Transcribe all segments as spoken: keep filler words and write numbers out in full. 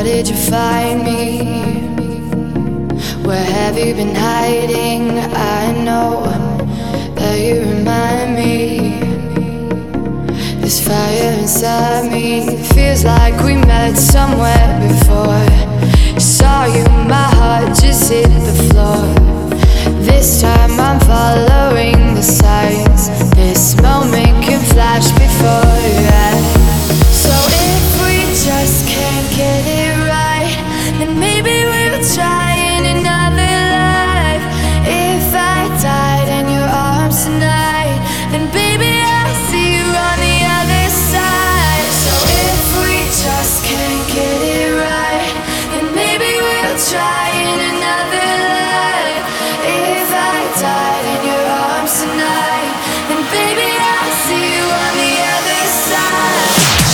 did you find me? Where have you been hiding? I know that you remind me. This fire inside me feels like we met somewhere before. Saw you, my heart just hit the floor. This time I'm following the signs. This moment can flash before, yeah. So if we just can't get it right, then maybe we'll try in another life. If I died in your arms tonight, then baby I'll see you on the other side. So if we just can't get it right, then maybe we'll try in another life. If I died in your arms tonight, then baby I'll see you on the other side.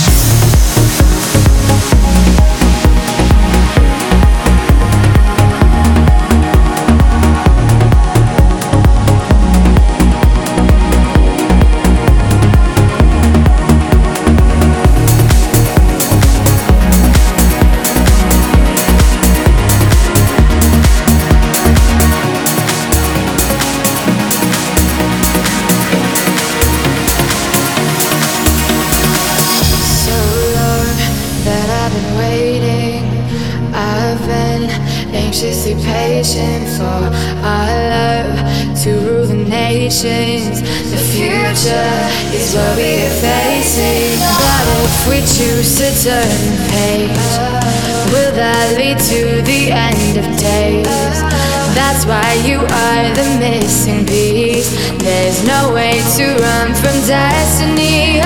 Anxiously patient for our love to rule the nations. The future is what we are facing. But if we choose to turn the page, will that lead to the end of days? That's why you are the missing piece. There's no way to run from destiny.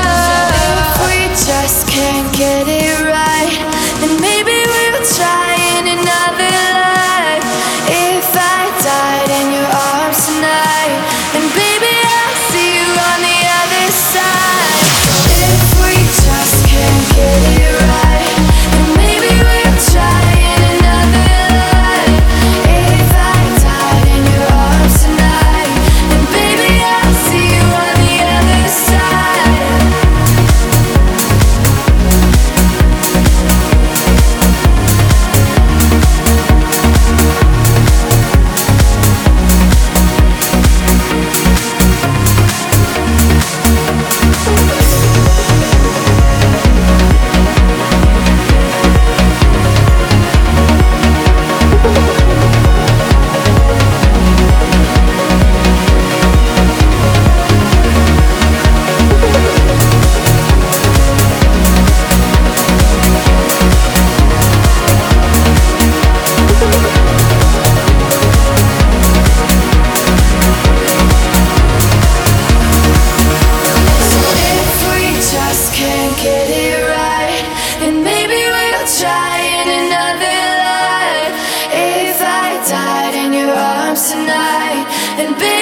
Oh, if we just can't get it right, then maybe we'll try in another life. If I died in your arms tonight, then baby I'll see you on the other side. If we just can't get it right, then maybe we'll try in another life. If I died in your arms tonight, then baby I'll see you on the other side. Tonight and baby